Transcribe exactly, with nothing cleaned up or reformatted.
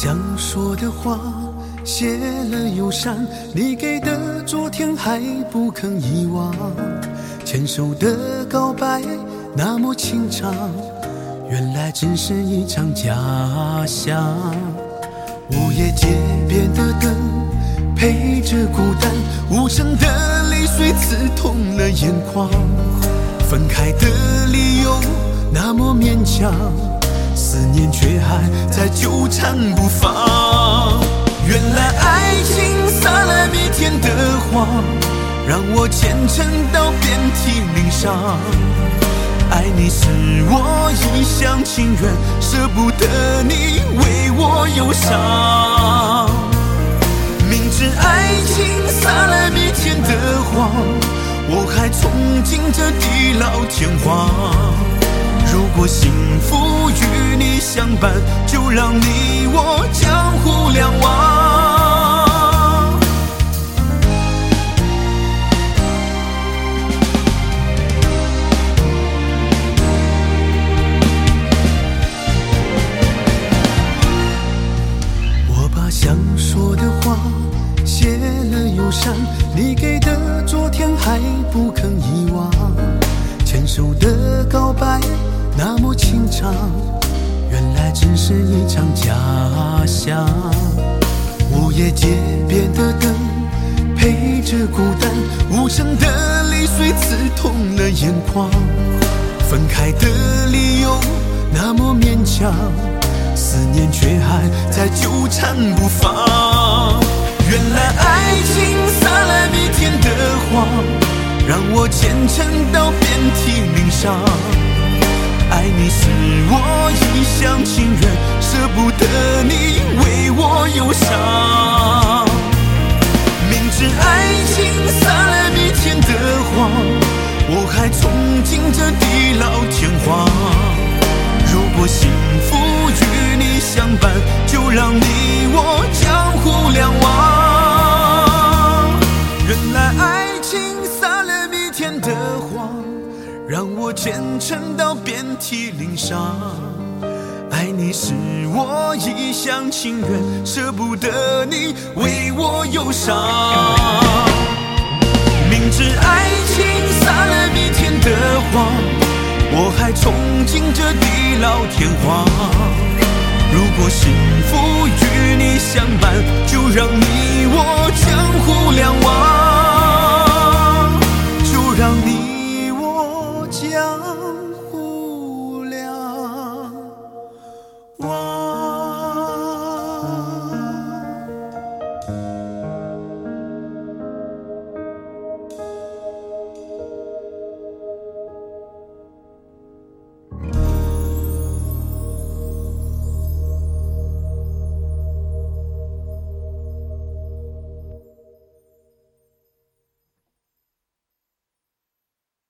想说的话写了又删，你给的昨天还不肯遗忘，牵手的告白那么情长，原来只是一场假象。午夜街边的灯陪着孤单，无声的泪水刺痛了眼眶，分开的理由那么勉强，思念却还在纠缠不放。原来爱情撒了弥天的谎，让我虔诚到遍体鳞伤。爱你是我一厢情愿，舍不得你为我忧伤。明知爱情撒了弥天的谎，我还憧憬着地老天荒。如果幸福与你相伴，就让你我江湖两忘。我把想说的话写了又删，你给的昨天还不肯遗忘，牵手的告白那么情长，原来只是一场假象。午夜街边的灯陪着孤单，无声的泪水刺痛了眼眶，分开的理由那么勉强，思念却还在纠缠不放。原来爱情撒了弥天的谎，让我虔诚到遍体鳞伤。爱你是我一厢情愿，舍不得你为我忧伤。明知爱情撒了弥天的谎，我还憧憬着地老天荒。如果幸福与你相伴，就让你我江湖两忘。原来爱情撒了弥天的谎，让我虔诚到遍体鳞伤。爱你是我一厢情愿，舍不得你为我忧伤。明知爱情撒了弥天的谎，我还憧憬着地老天荒。如果幸福与你相伴，就让你我江湖两忘。